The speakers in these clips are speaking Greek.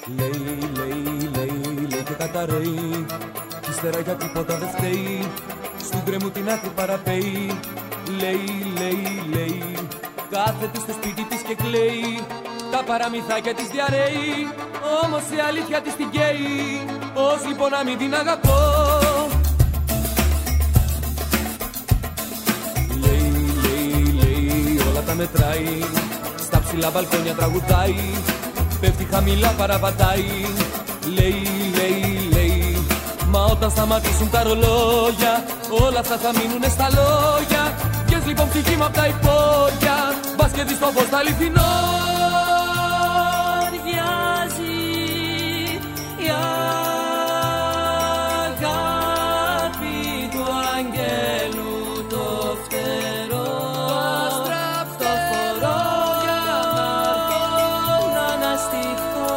Λέει και καταραίει. Κι ύστερα για τίποτα δεν φταίει. Στην γκρέμου την άκρη παραπέει. Λέει. Κάθεται στο σπίτι της και κλαίει. Τα παραμυθάκια της διαρρέει. Όμως η αλήθεια της την καίει. Πώς λοιπόν να μην την αγαπώ. Λέει, όλα τα μετράει. Στα ψηλά μπαλκόνια τραγουδάει. Πέφτει χαμηλά παραπατάει. Λέει. Μα όταν σταματήσουν τα ρολόγια, όλα αυτά θα μείνουνε στα λόγια. Βγες λοιπόν ψυχή μου απ' τα υπόγεια. Μπας και δεις το φως τ' αληθινό. Αριάζει η αγάπη του αγγέλου το φτερό. Το φορώ για να αναστηθώ.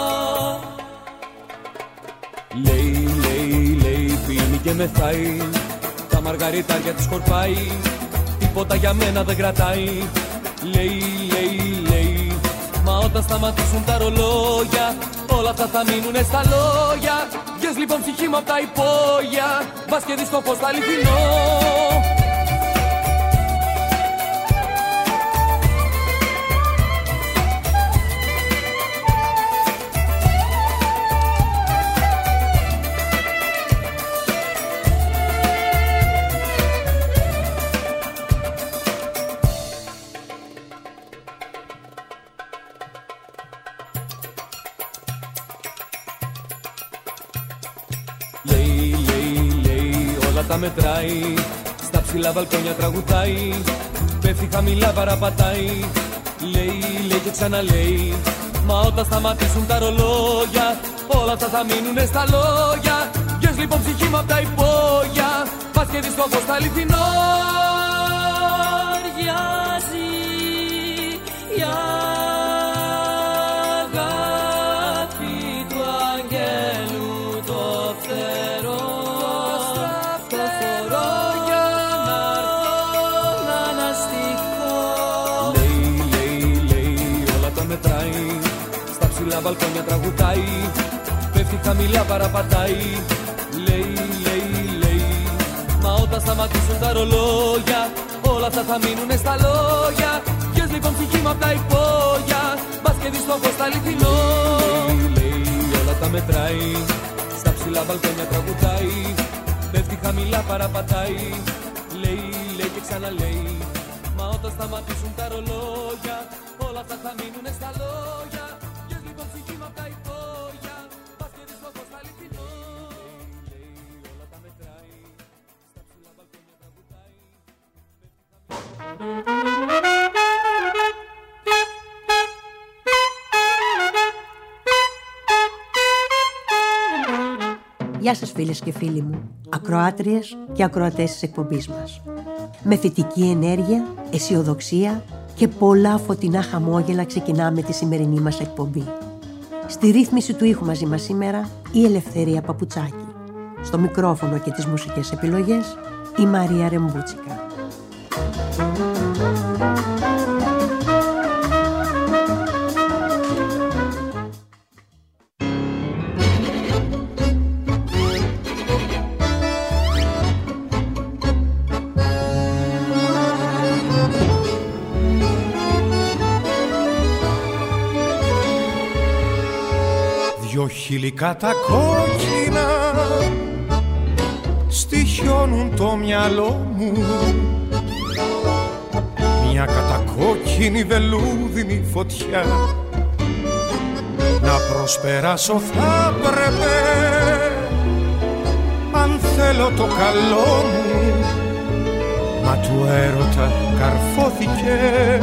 Λέει, πίνει και μεθάει. Τα μαργαριτάρια της σκορπάει. Τίποτα για μένα δεν κρατάει. Λέει. Μα όταν σταματήσουν τα ρολόγια, όλα αυτά θα μείνουνε στα λόγια. Βγες λοιπόν ψυχή μου απ' τα υπόγεια. Μπας και δεις το φως τ' αληθινό. Λέει, όλα τα μετράει. Στα ψηλά μπαλκόνια τραγουδάει. Πέφτει χαμηλά παραπατάει. Λέει και ξαναλέει. Μα όταν σταματήσουν τα ρολόγια, όλα αυτά θα μείνουνε στα λόγια. Βγες λοιπόν ψυχή μου απ' τα υπόγεια. Πας και δεις το φως τ' αληθινό. Αριάζει η αγάπη του αγγέλου το φτερό. Το φορώ για να αναστηθώ. Λέει, όλα τα μετράει. Στα ψηλά μπαλκόνια τραγουδάει. Πέφτει χαμηλά παραπατάει. Λέει. Μα όταν σταματήσουν τα ρολόγια, όλα αυτά θα μείνουνε στα λόγια. Βγες λοιπόν ψυχή μου απ' τα υπόγεια. Μπας και δεις το φως τ' αληθινό. Λέει, όλα τα μετράει. Στα ψηλά μπαλκόνια τραγουδάει. Πέφτει χαμηλά παραπατάει. Λέει και ξαναλέει. Μα όταν σταματήσουν τα ρολόγια, όλα αυτά θα μείνουνε στα λόγια. Βγες λοιπόν ψυχή μου απ' τα υπόγεια. Μπας και δεις το φως τ' αληθινό. Λέει, όλα τα μετράει. Στα ψηλά μπαλκόνια τραγουδάει. Γεια σας φίλες και φίλοι μου, ακροάτριες και ακροατές της εκπομπής μας. Με θετική ενέργεια, αισιοδοξία και πολλά φωτεινά χαμόγελα ξεκινάμε τη σημερινή μας εκπομπή. Στη ρύθμιση του ήχου μαζί μας σήμερα η Ελευθερία Παπουτσάκη. Στο μικρόφωνο και τις μουσικές επιλογές η Μαρία Ρεμπούτσικα. Δυο χιλικά τα κόκκινα στοιχιώνουν το μυαλό μου. Μια κατακόκκινη βελούδινη φωτιά να προσπεράσω θα πρέπει, αν θέλω το καλό μου. Μα του έρωτα καρφώθηκε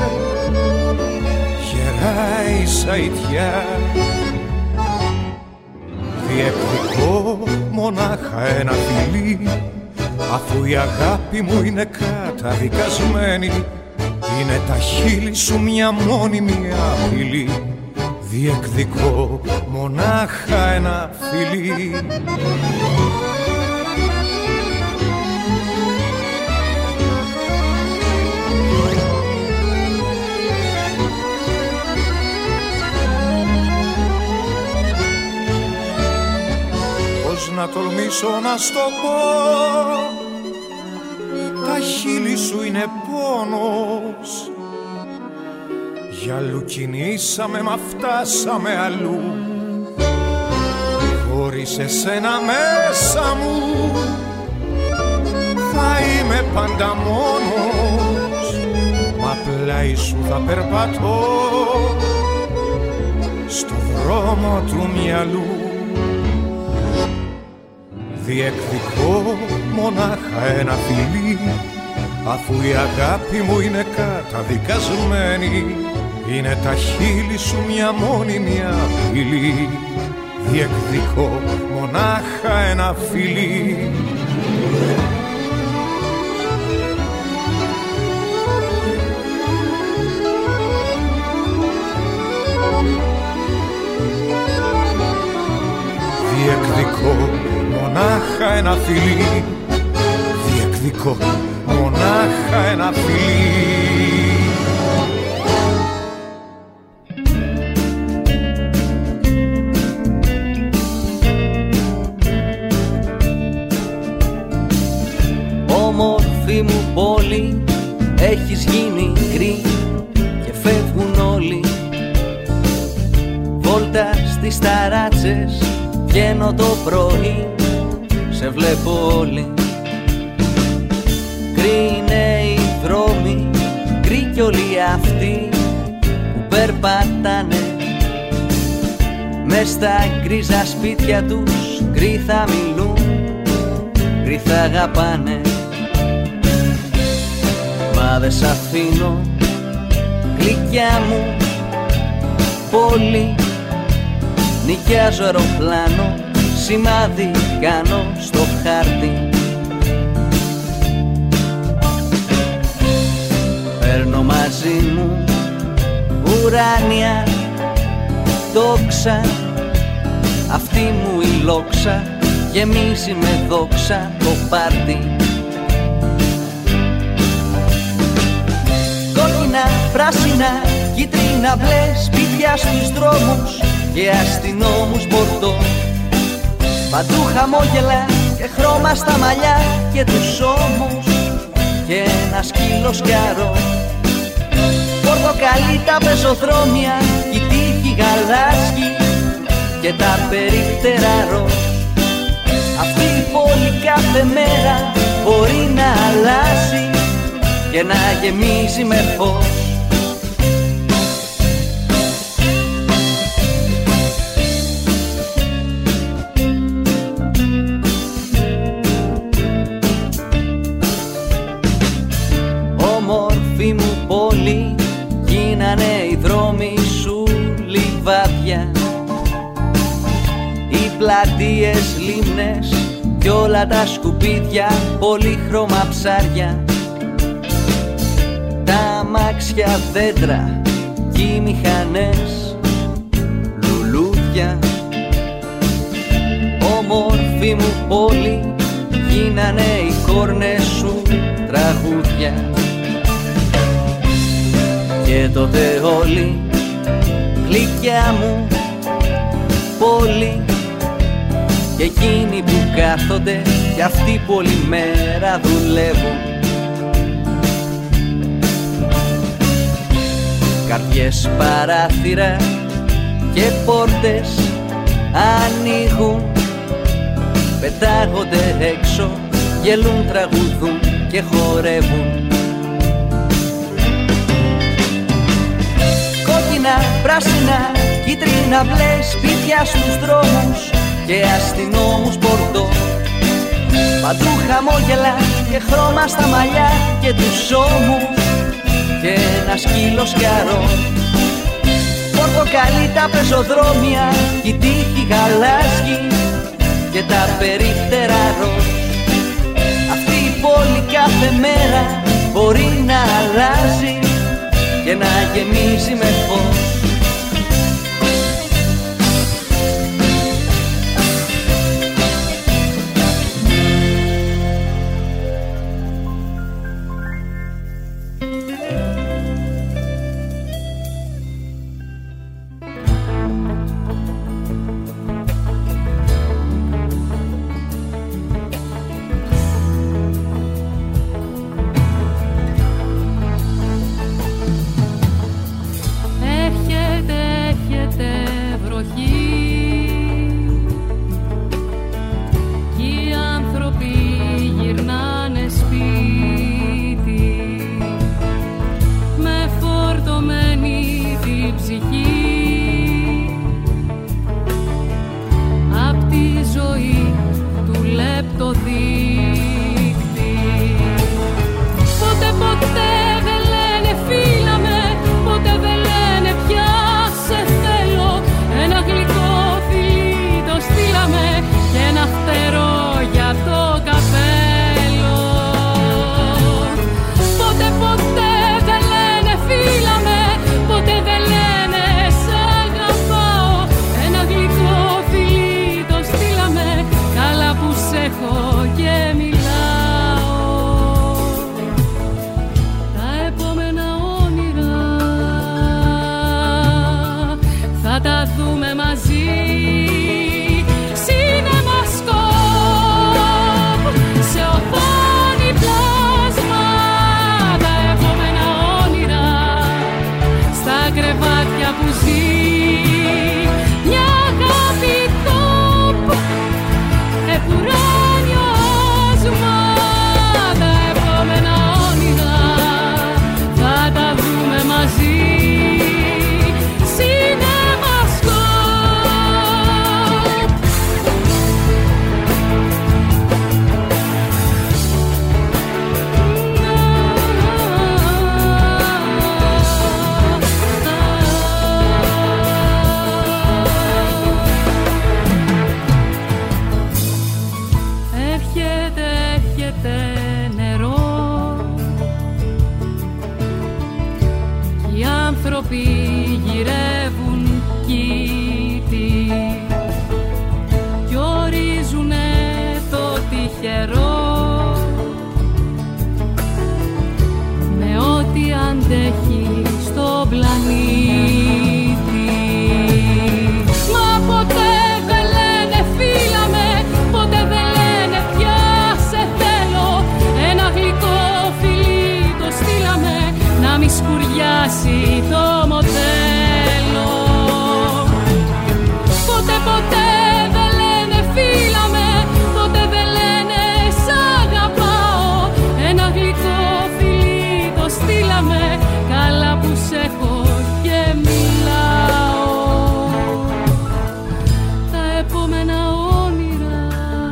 γερά η σαϊτιά. Διεκδικώ μονάχα ένα φιλί, αφού η αγάπη μου είναι καταδικασμένη. Είναι τα χείλη σου μια μόνιμη απειλή. Διεκδικώ μονάχα ένα φιλί. πώς να τολμήσω να στο πω. Τα χείλη σου είναι πόνος. Για αλλού κινήσαμε, μα φτάσαμε αλλού. Χωρίς εσένα μέσα μου θα είμαι πάντα μόνος. Μα πλάι σου θα περπατώ στο δρόμο του μυαλού. Διεκδικώ μονάχα ένα φιλί, αφού η αγάπη μου είναι καταδικασμένη. Είναι τα χείλη σου μια μόνιμη απειλή. Διεκδικώ μονάχα ένα φιλί. Διεκδικώ μονάχα ένα φιλί. Διεκδικώ μονάχα ένα φιλί. Όμορφη μου πόλη, έχεις γίνει γκρι και φεύγουν όλοι. Βόλτα στις ταράτσες βγαίνω το πρωί, σε βλέπω όλοι. Γκρι είναι οι δρόμοι, γκρι κι όλοι αυτοί που περπατάνε. Μες στα γκρίζα σπίτια τους γκρι θα μιλούν, γκρι θα αγαπάνε. Μα δε σ' αφήνω, γλυκιά μου πόλη. Νοικιάζω αεροπλάνο, σημάδι κάνω στο χάρτη. Παίρνω μαζί μου ουράνια δόξα. Αυτή μου η λόξα γεμίζει με δόξα το πάρτι. Κόκκινα, πράσινα, κίτρινα, μπλε σπίτια στους δρόμους και αστυνόμους μπορτώ. Παντού χαμόγελα και χρώμα στα μαλλιά και τους ώμους και ένα σκύλο σκιαρό. Πορτοκαλί τα πεζοδρόμια, η τύχη γαλάζι και τα περίπτερα ροζ. Αυτή η πόλη κάθε μέρα μπορεί να αλλάζει και να γεμίζει με φως. Όμορφη μου πόλη, γίνανε οι δρόμοι σου λιβάδια. Οι πλατείες λίμνες κι όλα τα σκουπίδια πολύχρωμα ψάρια. Τα αμάξια δέντρα κι οι μηχανές λουλούδια. Όμορφη μου πόλη, γίνανε οι κόρνες σου τραγούδια. Και τότε όλοι, γλυκιά μου πόλη, και εκείνοι που κάθονται κι αυτοί που όλη μέρα δουλεύουν. Καρδιές, παράθυρα και πόρτες ανοίγουν. Πετάγονται έξω, γελούν, τραγουδούν και χορεύουν. Κόκκινα, πράσινα, κίτρινα, μπλε σπίτια στους δρόμους και αστυνόμους μπορτώ. Παντού χαμόγελα και χρώμα στα μαλλιά και τους ώμους και ένα σκύλο σκιαρό. Πορτοκαλί τα πεζοδρόμια, η τύχη γαλάζι και τα περίπτερα ροζ. Αυτή η πόλη κάθε μέρα μπορεί να αλλάζει και να γεμίζει με φως. επόμενα όνειρα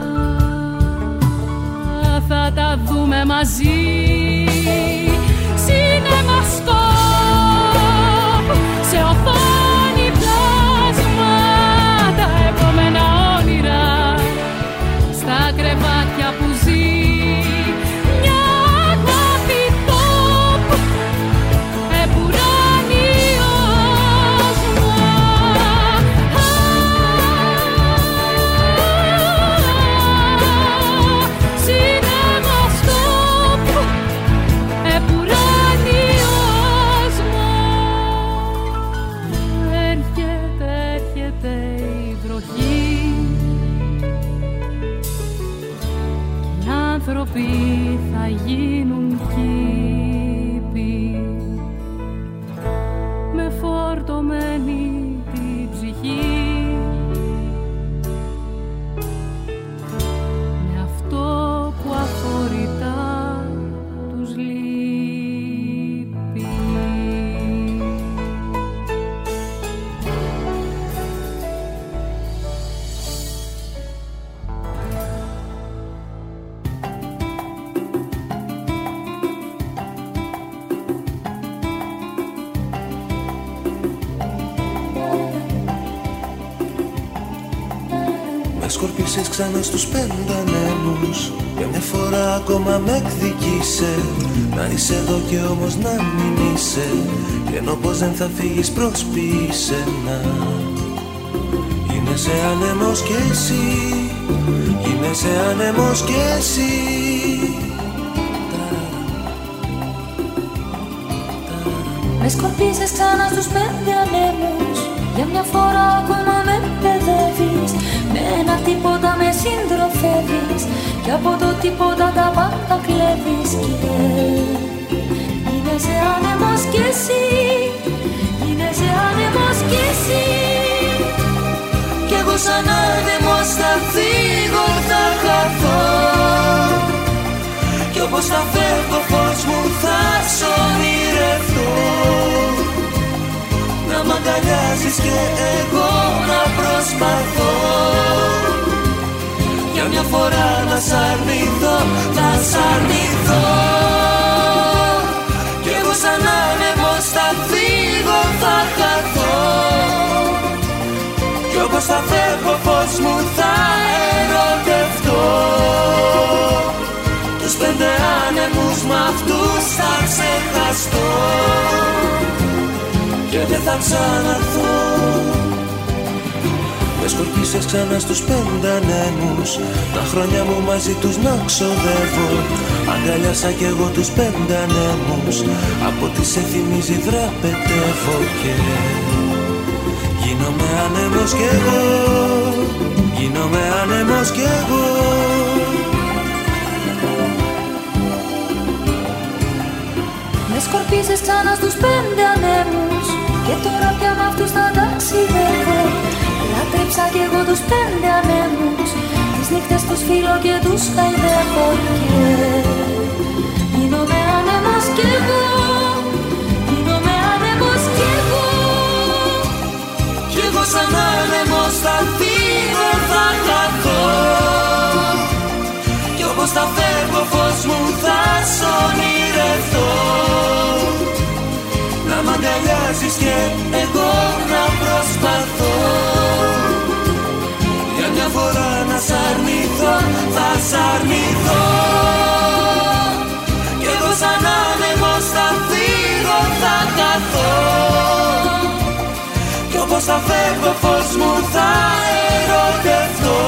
θα τα δούμε μαζί. Σινεμασκόπ, σε οθόνη πλάσμα, τα επόμενα όνειρα στα κρεβάτια που ζει. Μια αγάπη top, επουράνιος Σινεμασκόπ, επουράνιος έρχεται η βροχή. Οι άνθρωποι θα γίνουν κήποι με φορτωμένη την ψυχή, με αυτό που αφορητά τους λείπει. Σκορπίσες ξανά στους 5 ανέμους. Για μια φορά ακόμα με εκδικήσε. Να είσαι εδώ και όμως να μην είσαι. Και ενώ πως δεν θα φύγεις προσποιείσαι να γίνεσαι άνεμος κι εσύ. Γίνεσαι άνεμος κι εσύ. Με σκορπίσες ξανά στους 5 ανέμους. Για μια φορά ακόμα με παιδεύεις. Με ένα τίποτα με συντροφεύεις. Και από το τίποτα τα πάντα κλέβεις. Και γίνεσαι άνεμος κι εσύ. Γίνεσαι άνεμος κι εσύ. Κι εγώ σαν άνεμος θα φύγω, θα χαθώ. Κι όπως θα φεύγω φως μου θα σ' ονειρευτώ. Να μ' αγκαλιάζεις και εγώ να προσπαθώ. Για μια φορά να σ' αρνηθώ, να σ' αρνηθώ. Κι εγώ σαν άνεμος θα φύγω, θα χαθώ. Κι όπως θα φεύγω φως μου θα ερωτευτώ. Τους 5 άνεμους μ' αυτούς θα ξεχαστώ. Και δεν θα ξαναρθώ. Με σκορπίσες ξανά στους 5 ανέμους. Τα χρόνια μου μαζί τους να ξοδεύω. Αγκαλιάσα κι εγώ τους 5 ανέμους. Από τι σε θυμίζει δραπετεύω. Και γίνομαι άνεμος κι εγώ. Γίνομαι άνεμος κι εγώ. Με σκορπίσες ξανά στους 5 ανέμους. Και τώρα πια μ' αυτούς θα ταξιδεύω. Λάτρεψα κι εγώ τους 5 ανέμους. Τις νύχτες τους φίλω και τους χαϊδεύω. Και γίνομαι άνεμος κι εγώ. Γίνομαι άνεμος κι εγώ. Κι εγώ σαν άνεμος θα φύγω, θα χαθώ. Κι όπως θα φεύγω φως μου θα σ' ονειρευτώ. Να μ' αγκαλιάζεις και εγώ να προσπαθώ. Για μια φορά να σ' αρνηθώ, θα σ' αρνηθώ. Κι εγώ σαν άνεμος θα φύγω, θα χαθώ. Κι όπως θα φεύγω φως μου θα ερωτευτώ.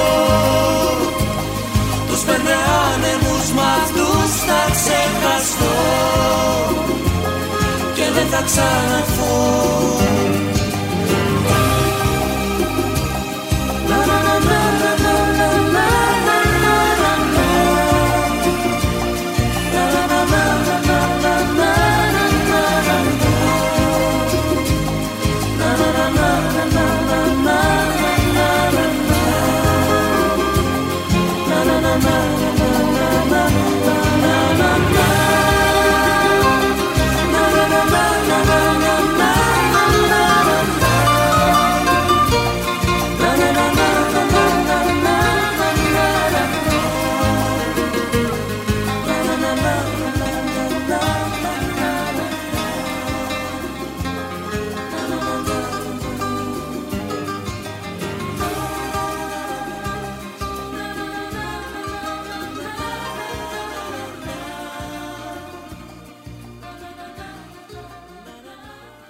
Τους 5 άνεμους μ' αυτούς θα ξεχαστώ. Και δεν θα ξαναρθώ.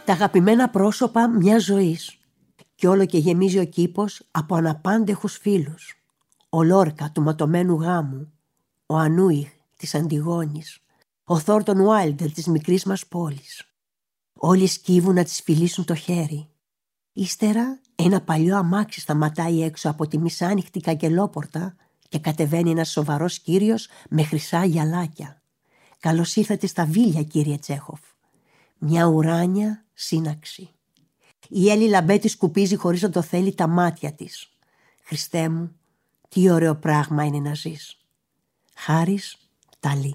Τα αγαπημένα πρόσωπα μιας ζωής. Κι όλο και γεμίζει ο κήπος από αναπάντεχους φίλους. Ο Λόρκα του ματωμένου γάμου, ο Ανούιχ της Αντιγόνης, ο Θόρτον Ουάιλντερ της μικρής μας πόλης. Όλοι σκύβουν να της φιλήσουν το χέρι. Ύστερα ένα παλιό αμάξι σταματάει έξω από τη μισάνυχτη καγκελόπορτα και κατεβαίνει ένας σοβαρός κύριος με χρυσά γυαλάκια. «Καλώς ήρθατε στα Βίλια, κύριε Τσέχοφ». Μια ουράνια σύναξη. Η Έλλη Λαμπέτη σκουπίζει χωρίς να το θέλει τα μάτια της. «Χριστέ μου, τι ωραίο πράγμα είναι να ζεις». Χάρης Ταλή.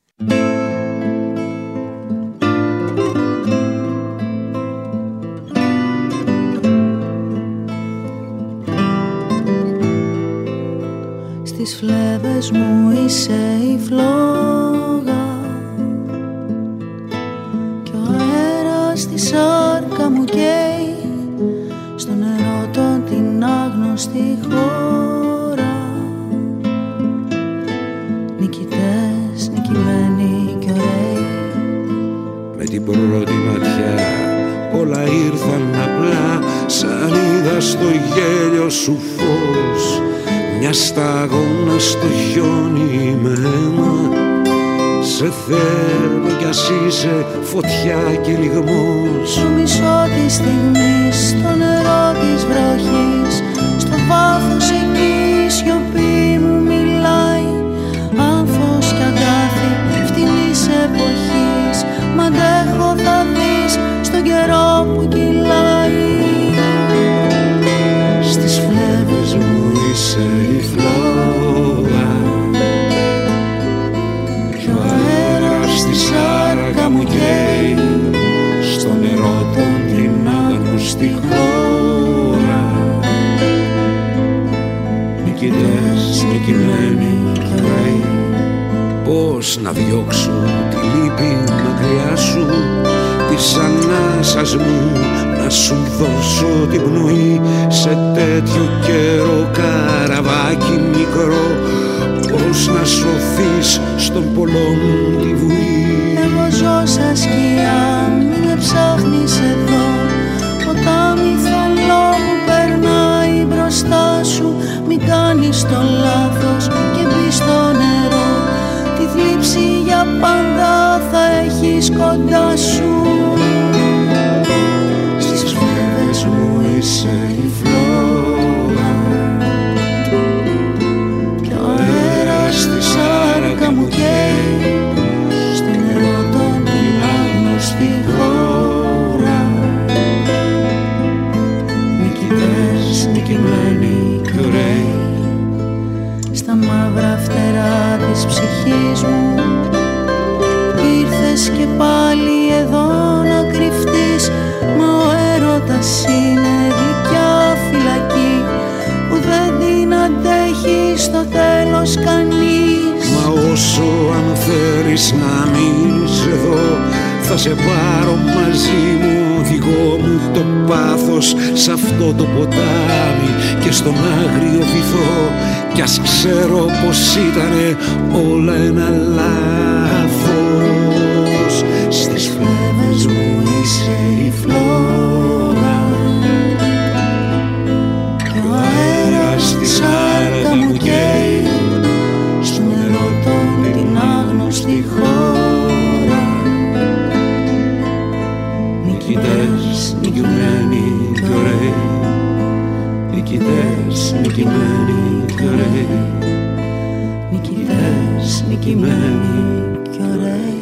Στις φλέβες μου είσαι η φλόγα κι ο αέρας στη σάρκα μου καίει, στο νερό τον την άγνωστη χώρα. Νικητές, νικημένοι κι ωραίοι. Με την πρώτη ματιά όλα ήρθαν απλά, σαν είδα στο γέλιο σου φως, μια σταγόνα στο χιόνι με αίμα. Σε θέλω κι ας είσαι φωτιά και λιγμός. Στο μισό της στιγμής, στο νερό της βροχής, στο βάθος εκεί η σιωπή μου μιλάει. Άνθος κι αγκάθι φτηνής εποχής, μ' αντέχω θα δεις στον καιρό που κυλάει. Στις φλέβες μου είσαι η φλόγα κι ο αέρας στη σάρκα μου καίει, στο νερό τον την άγνωστη χώρα. Νικητές, νικημένοι κι ωραίοι. Πώς να διώξω τη λύπη μακριά σου, της ανάσας μου να σου δώσω την πνοή, σε τέτοιο καιρό καραβάκι μικρό. Πώς να σωθείς στον πολλό μου τη βουή. Εγώ ζω σαν σκιά, μην με ψάχνεις εδώ. Ποτάμι θολό που περνάει μπροστά σου, μην κάνεις το λάθος και μπεις στο νερό. Τη θλίψη για πάντα θα έχεις κοντά σου. Στις φλέβες μου είσαι η φλόγα κι ο αέρας στη σάρκα μου καίει, στο νερό τον την άγνωστη χώρα. Νικητές, νικημένοι κι ωραίοι. στα μαύρα φτερά της ψυχής μου ήρθες και πάλι εδώ να κρυφτείς, μα ο έρωτας είναι γλυκιά φυλακή που δεν την αντέχει στο τέλος κανείς. Μα όσο αν θέλεις να μείνεις εδώ, θα σε πάρω μαζί μου, οδηγό μου το πάθος σ' αυτό το ποτάμι και στον άγριο βυθό. Κι ας ξέρω πως ήτανε όλα ένα λάθος. Στις φλέβες μου είσαι η φλόγα και ο αέρας στη σάρκα μου καίει, στο νερό την άγνωστη χώρα. Νικητές, νικημένοι κι ωραίοι, νικητές, νικημένοι κι ωραίοι, νικητές, νικημένοι κι ωραίοι.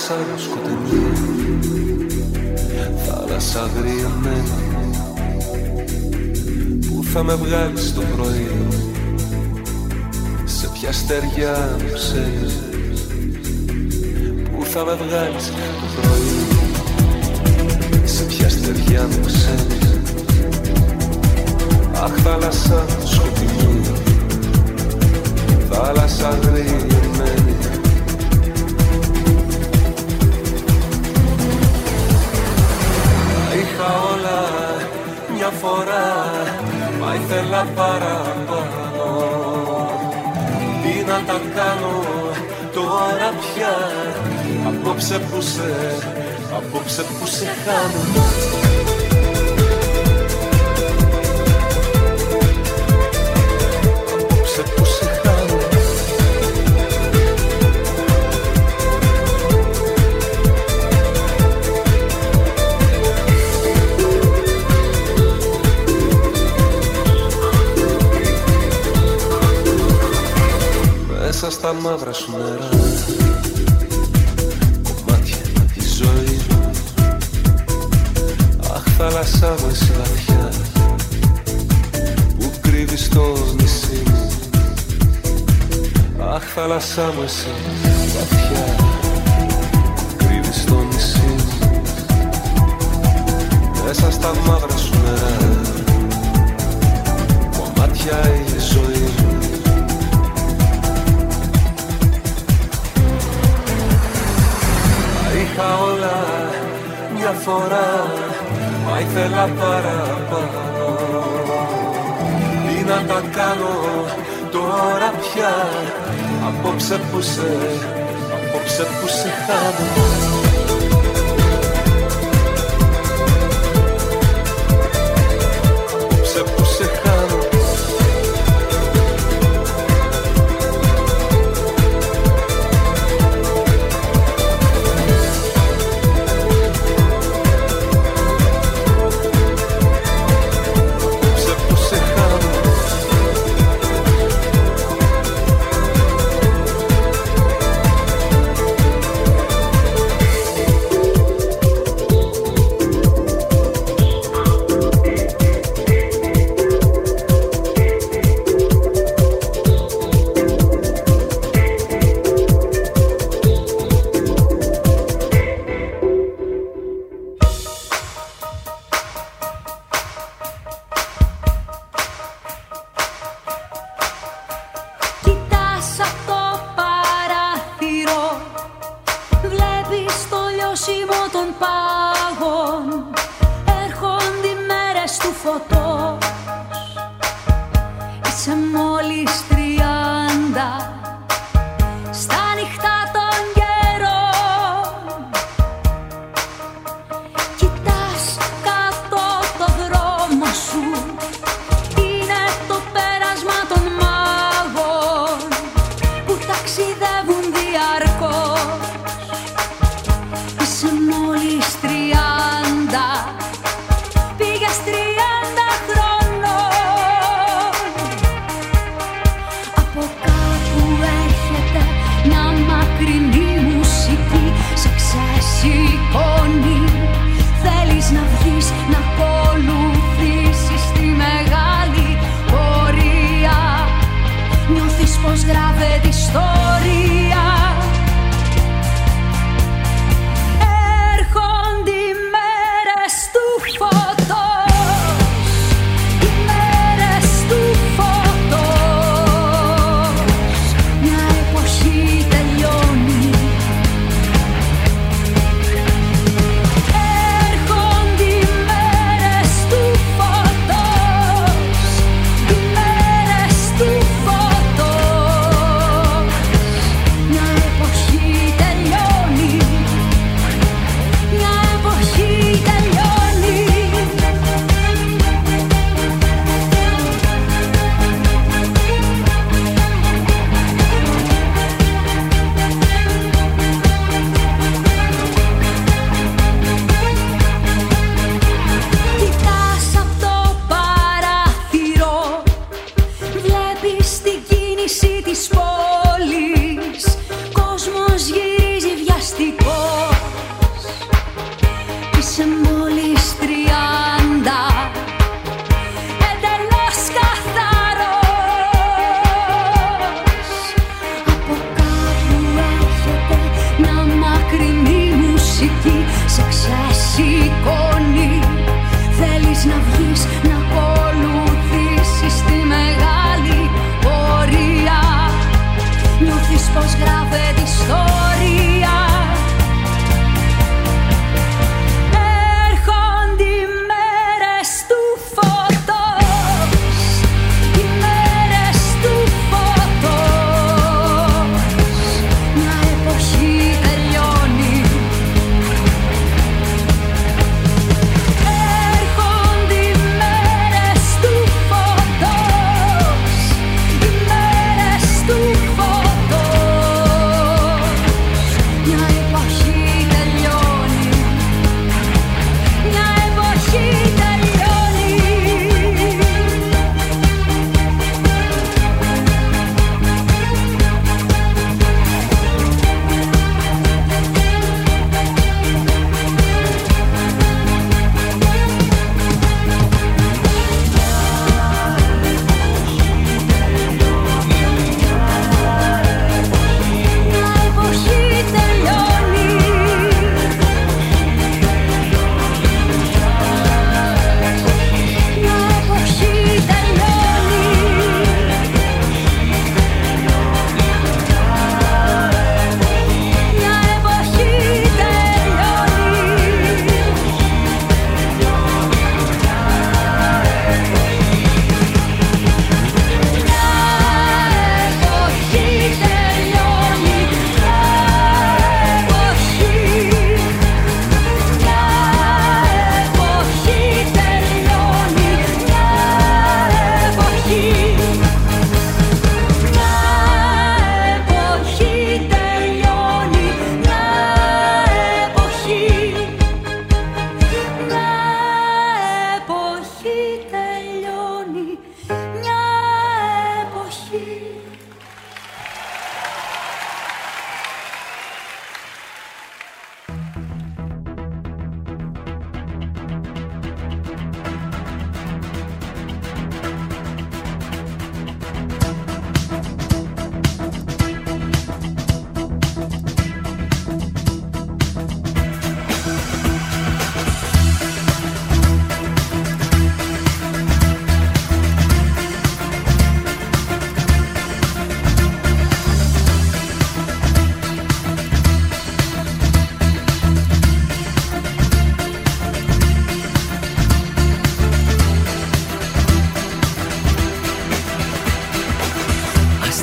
θάλασσα σκοτεινή, θάλασσα αγριεμένη, που θα με βγάλεις το πρωί, σε ποια στεριά μου ξέρεις, που θα με βγάλεις το πρωί, σε ποια στεριά μου ξέρεις. Αχ, θάλασσα σκοτεινή, θάλασσα αγριεμένη, είχα όλα μια φορά, μα ήθελα παραπάνω. Τι να τα κάνω τώρα πια, απόψε που σε χάνω. Μέσα στα μαύρα σου νερά, κομμάτια τη ζωή μου. Αχ, θάλασσά μου εσύ βαθιά, που κρύβεις το νησί μου. Αχ, θάλασσά μου εσύ βαθιά, που κρύβεις το νησί μου. Μέσα στα μαύρα σου νερά, κομμάτια η ζωή μου. Είχα όλα μια φορά, μα ήθελα παραπάνω. Τι να τα κάνω τώρα πια, απόψε που σε χάνω. της πόλης, κόσμος γυρίζει βιαστικό.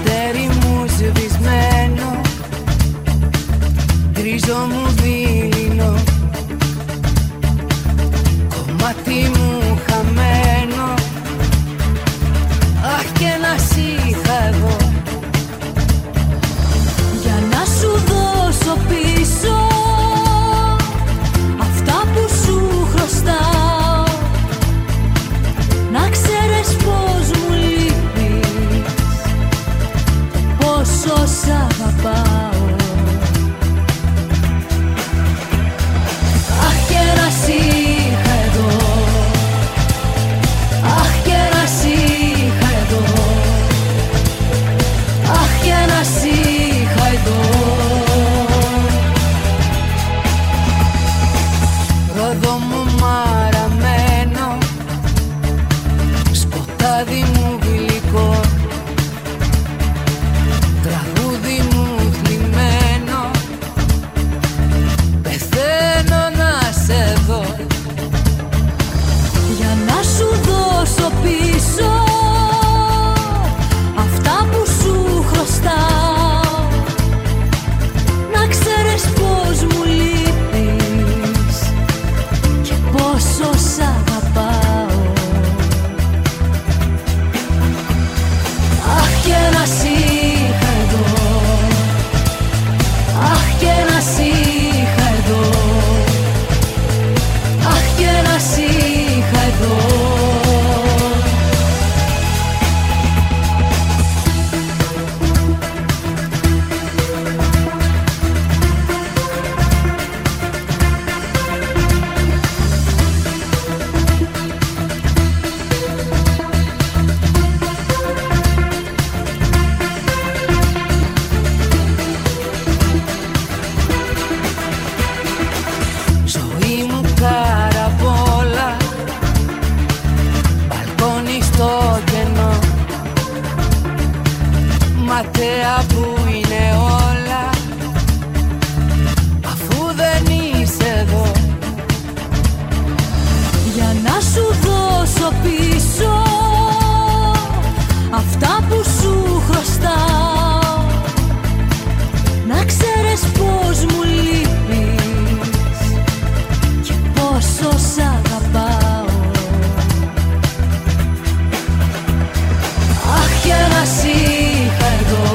αστέρι μου σβησμένο, γκρίζο μου δειλινό, κομμάτι μου χαμένο. Αχ, και να σ' είχα εγώ, για να σου δώσω πίσω αυτά που σου χρωστάω. Να ξέρεις πως μου λείπεις, πόσο σ' αγαπάω. Αχ, και να σ' είχα εδώ, αχ, και να σ' είχα εδώ, αχ, και να σ' είχα εδώ. Ρόδο μου μαραμένο, σκοτάδι μου γλυκό, τραγούδι μου θλιμμένο, πεθαίνω να σε δω. Για να σου δώσω πίσω αυτά που σου χρωστάω. Να ξέρεις πως μου λείπεις και πόσο σ' αγαπάω. Αχ, και να σ' είχα εδώ, αχ, και να σ' είχα εδώ, αχ, και να σ' είχα εδώ. Ζωή μου καραβόλα, μπαλκόνι στο κενό, ματέα που είναι όλα, αφού δεν είσαι εδώ. Για να σου δώσω πίσω αυτά που σου χρωστάω. Να ξέρεις πως μου λείπεις και πόσο σ' αγαπάω. Αχ, και να σ' είχα εδώ,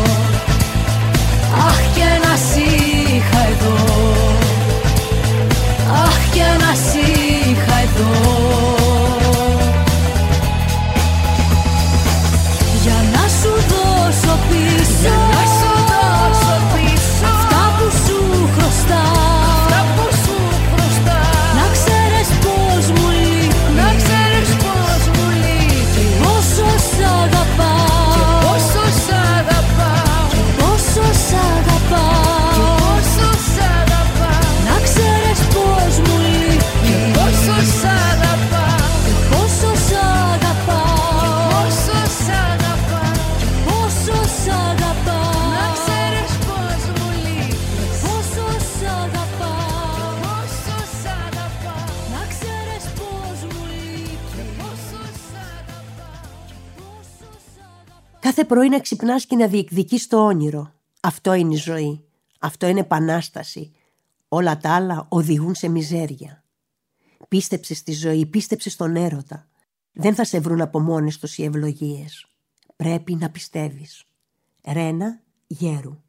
αχ, και να σ' είχα εδώ, αχ, και να σ' είχα εδώ. Για να σου δώσω πίσω, αυτά που σου χρωστάω. Να ξέρεις πως μου λείπεις, και πόσο σ' αγαπάω, και πόσο σ' αγαπάω. Να ξέρεις πως μου λείπεις, και πόσο σ' αγαπάω, και πόσο σ' αγαπάω, και πόσο σ' αγαπάω. Να ξέρεις πως μου λείπεις, πόσο σ' αγαπάω, να ξέρεις πως μου λείπεις, πόσο σ' αγαπάω. Κάθε πρωί να ξυπνάς και να διεκδικείς το όνειρο. Αυτό είναι η ζωή. Αυτό είναι επανάσταση. Όλα τα άλλα οδηγούν σε μιζέρια. Πίστεψε στη ζωή, πίστεψε στον έρωτα. Δεν θα σε βρουν από μόνες τους οι ευλογίες. Πρέπει να πιστεύεις. Ρένα Γέρου.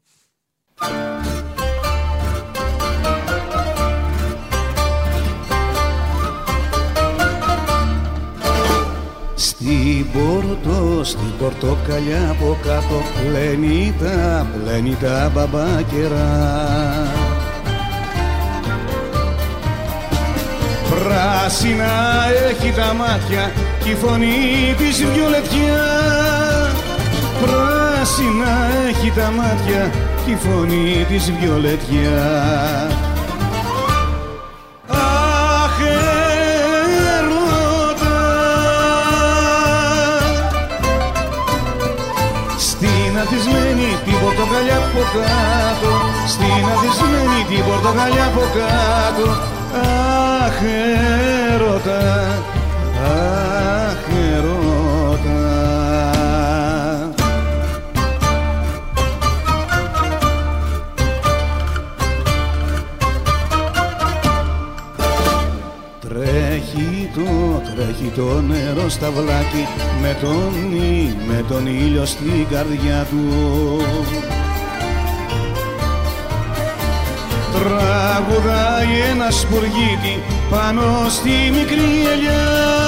Στην πορτοκαλιά από κάτω πλένει τα μπαμπάκερα. Πράσινα έχει τα μάτια κι η φωνή της βιολετιά. Πράσινα έχει τα μάτια κι η φωνή της βιολετιά. Αθισμένη την πορτοκαλιά από κάτω, στην αθισμένη την πορτοκαλιά από κάτω. Αχ, έρωτα, αχ, έρωτα. Ή το νερό στα βλάκι με τον ήλιο στην καρδιά του. Τραγουδάει ένα σπουργίτη πάνω στη μικρή ελιά.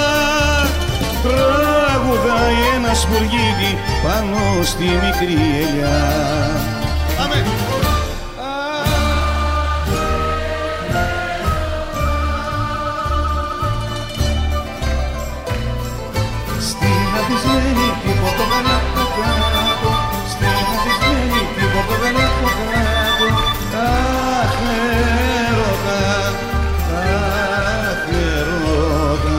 Τραγουδάει ένα σπουργίτη πάνω στη μικρή ελιά. Αμέ. Στην αφισμένη την πορτοκαλιά από κάτω, στην αφισμένη την πορτοκαλιά από κάτω. Αχ, έρωτα, αχ, έρωτα.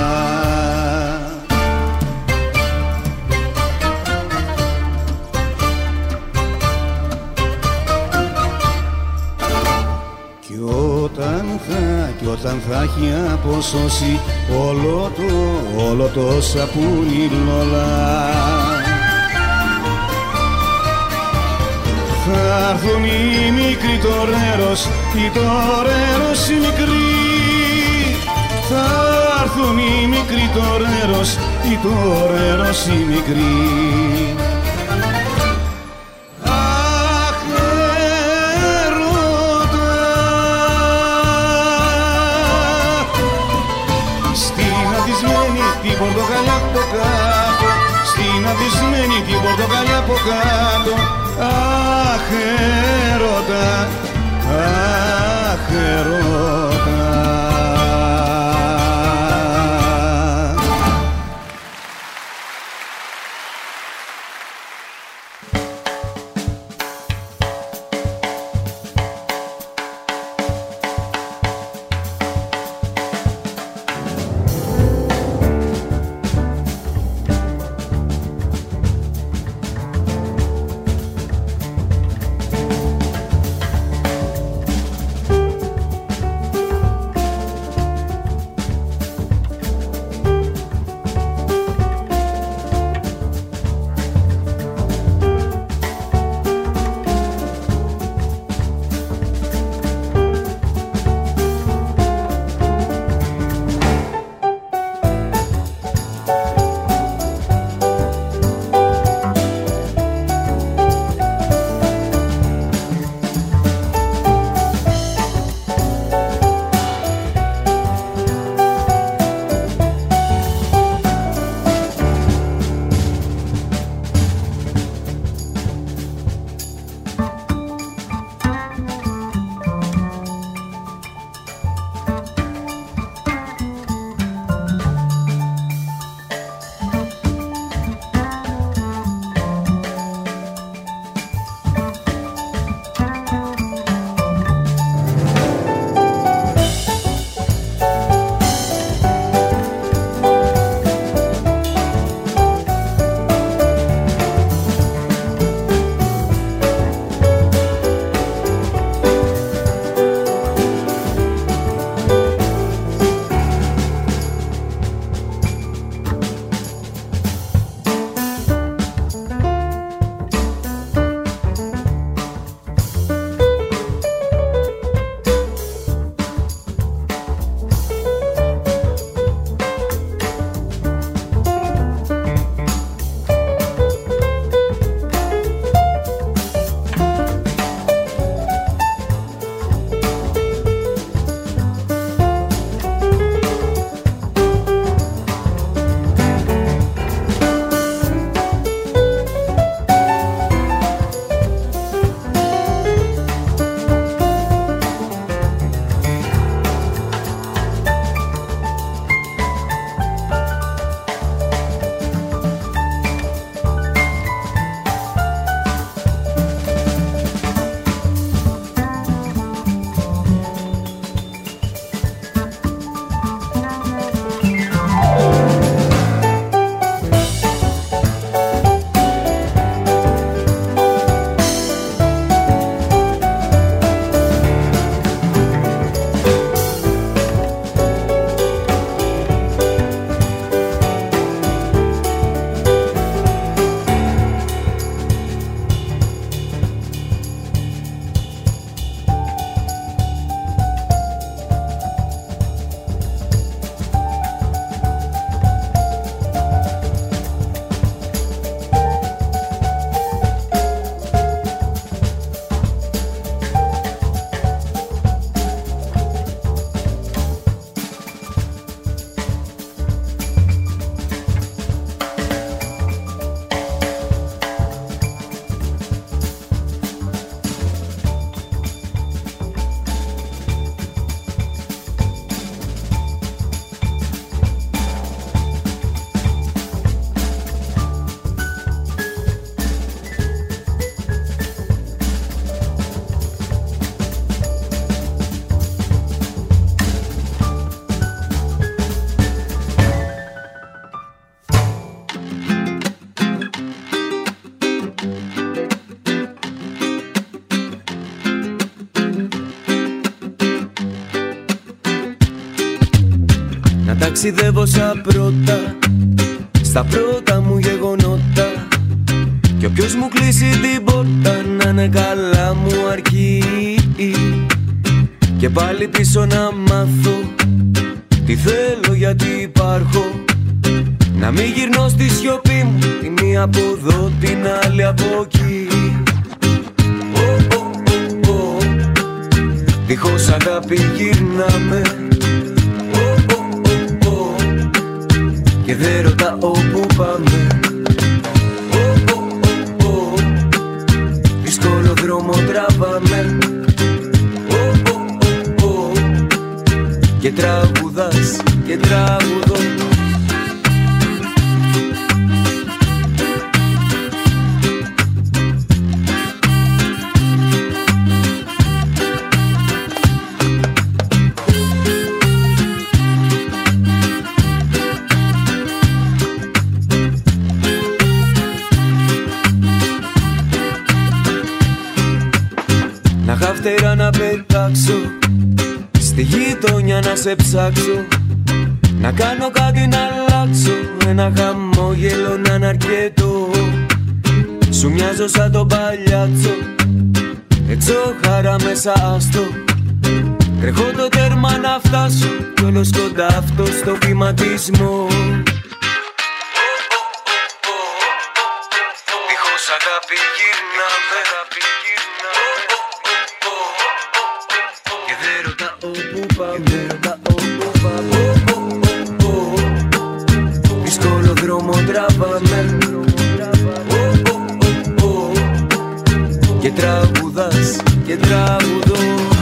Κι όταν θα έχει αποσώσει όλο το σαπούνι Λόλα, θα έρθουν οι μικροί τορέρος, οι τορέρος οι μικροί. Θα έρθουν οι μικροί τορέρος, οι τορέρος οι μικροί. Την πορτοκαλιά από κάτω, στην αδυσμένη την πορτοκαλιά από κάτω. Αχ, έρωτα, αχ, έρωτα. ταξιδεύω σαν πρώτα, στα πρώτα μου γεγονότα. Κι όποιος μου κλείσει την πόρτα να είναι καλά μου αρκεί. Και πάλι πίσω να μάθω τι θέλω, γιατί υπάρχω. Να μην γυρνώ στη σιωπή μου, τη μία από εδώ, την άλλη από εκεί. Δίχως αγάπη γυρνάμε, και δεν ρωτάω που πάμε. Δύσκολο δρόμο τραβάμε, και τραγουδάς και τραγουδώ. Να είχα φτερά να πετάξω, στη γειτονιά να σε ψάξω, να κάνω κάτι να αλλάξω, ένα χαμόγελο να είναι αρκετό. Σου μοιάζω σαν τον παλιάτσο, έτσι χαρά μέσα άστο. Τρέχω το τέρμα να φτάσω, κι όλος κοντά αυτό στο βηματισμό. Δίχως αγάπη γυρνάμε, και δεν ρωτάω που πάμε. Δύσκολο δρόμο τραβάμε, και τραγουδάς και τραγουδώ.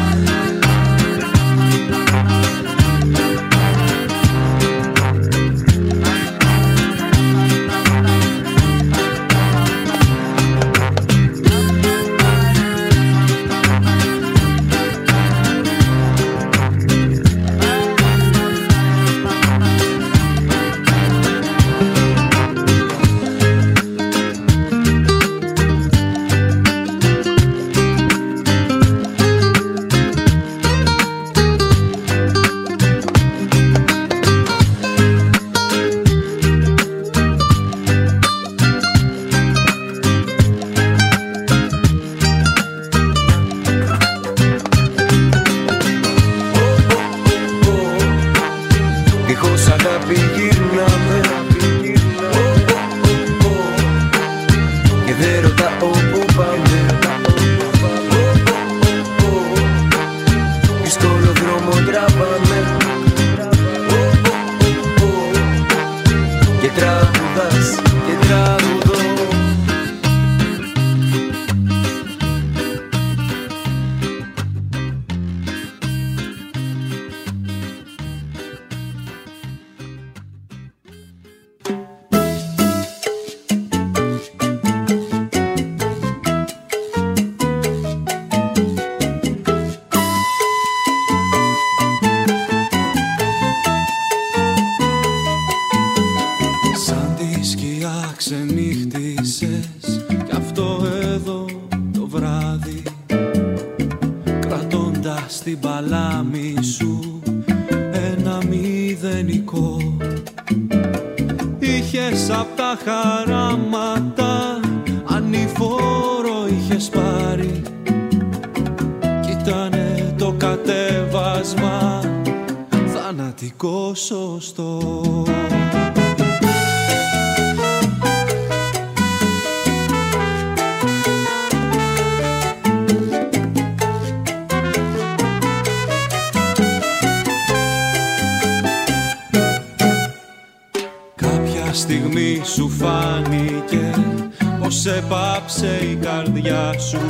Στιγμή σου φάνηκε πως έπαψε η καρδιά σου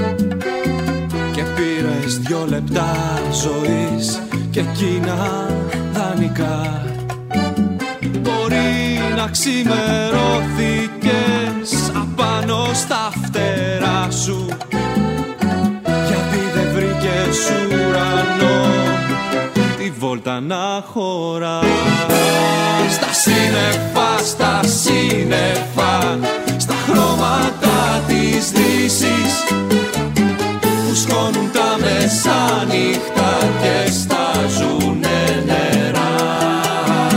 και πήρες 2 λεπτά ζωής και εκείνα δανεικά. Μπορεί να ξημερώθηκες απάνω στα φτερά σου, γιατί δεν βρήκες ουρανό τη βόλτα να χωρά. Στα σύννεφα, στα σύννεφα, στα χρώματα της δύσης που σκόνουν τα μεσάνυχτα και στάζουνε νερά.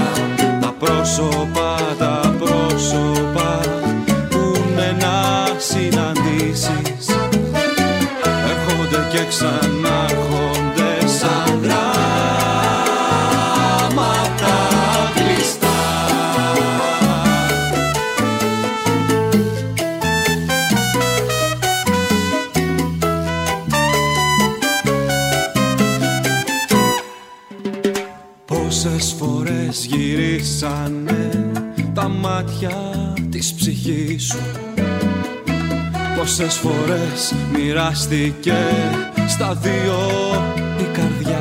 συναντήσεις έρχονται και ξανάρχονται σαν γράμματα κλειστά. Πόσες φορές γυρίσανε τα μάτια της ψυχής σου, πόσες φορές μοιράστηκε στα δύο η καρδιά.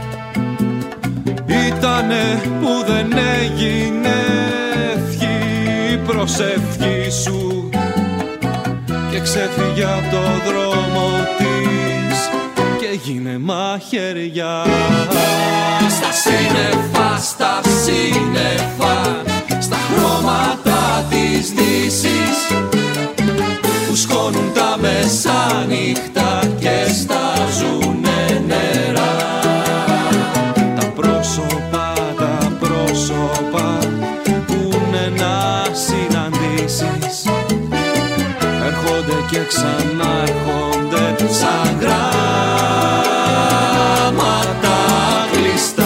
Ήτανε που δεν έγινε ευχή η προσευχή σου και ξέφυγε από το δρόμο της και έγινε μαχαιριά. Στα σύννεφα, στα σύννεφα, στα χρώματα της δύσης που σκόνουν τα μεσάνυχτα και στάζουνε νερά. Τα πρόσωπα που είναι να συναντήσεις έρχονται και ξανάρχονται σαν γράμματα κλειστά.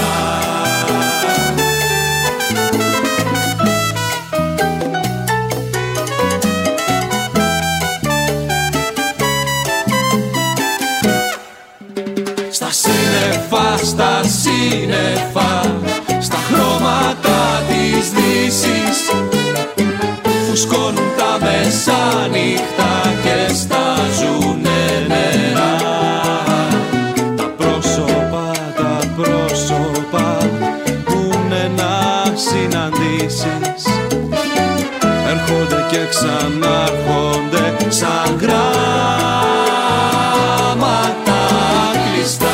Στα σύννεφα, στα χρώματα της δύσης φουσκώνουν τα μεσάνυχτα και στάζουνε νερά. Τα πρόσωπα που είναι να συναντήσεις έρχονται και ξανάρχονται σαν γράμματα κλειστά.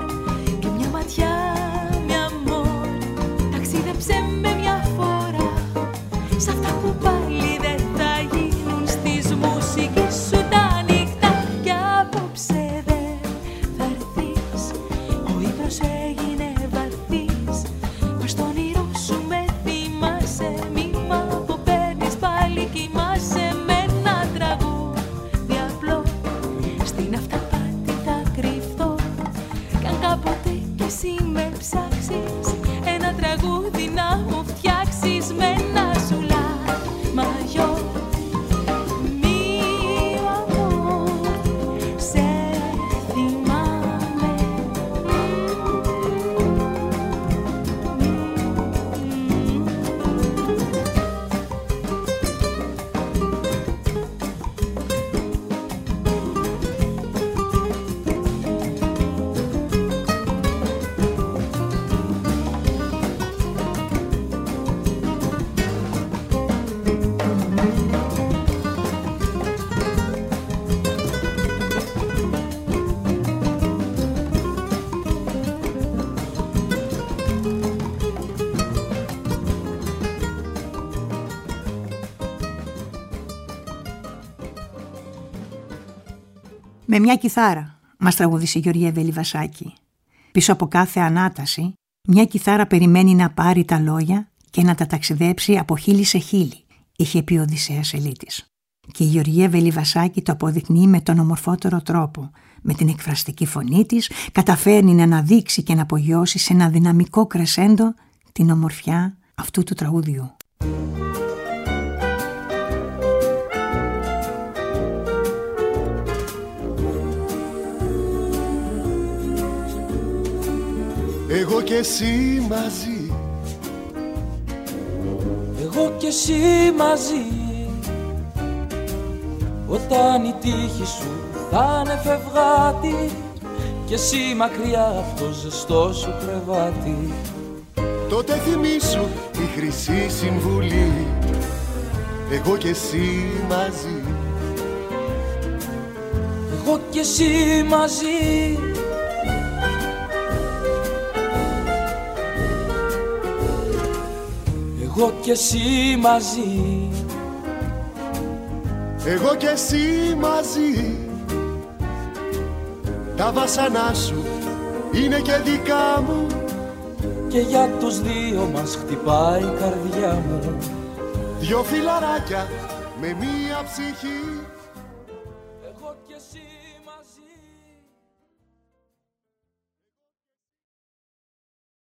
Ταξίδεψε με μια φορά σ' αυτά που πάλι δεν θα γίνουν, στις μουσικές σου τα νύχτα. Κι απόψε δεν θα έρθεις, ο ύπνος έγινε βαθύς, μα στον όνειρό σου με θυμάσαι. Μη μ' αποπαίρνεις, πάλι κοιμάσαι με ένα τραγούδι απλό. Στην αυταπάτη θα κρυφθώ, κι αν κάποτε κι εσύ με ψάξεις, ένα τραγούδι να μου φτιάξεις με ένα σουλάρ-μαγιό. Με μια κιθάρα, μας τραγουδήσει η Γεωργία Βελιβασάκη. Πίσω από κάθε ανάταση, μια κιθάρα περιμένει να πάρει τα λόγια και να τα ταξιδέψει από χείλη σε χείλη, είχε πει ο Οδυσσέας Ελίτης. Και η Γεωργία Βελιβασάκη το αποδεικνύει με τον ομορφότερο τρόπο. Με την εκφραστική φωνή της καταφέρνει να αναδείξει και να απογειώσει σε ένα δυναμικό κρεσέντο την ομορφιά αυτού του τραγουδιού. Εγώ και εσύ μαζί, εγώ και εσύ μαζί, όταν η τύχη σου θα είναι φευγάτη και εσύ μακριά από το ζεστό σου κρεβάτι, τότε θυμήσου τη χρυσή συμβουλή. Εγώ και εσύ μαζί, εγώ και εσύ μαζί, εγώ και εσύ μαζί, εγώ και εσύ μαζί. Τα βάσανά σου είναι και δικά μου και για τους δύο μας χτυπάει η καρδιά μου. Δυο φιλαράκια με μία ψυχή, εγώ και εσύ μαζί.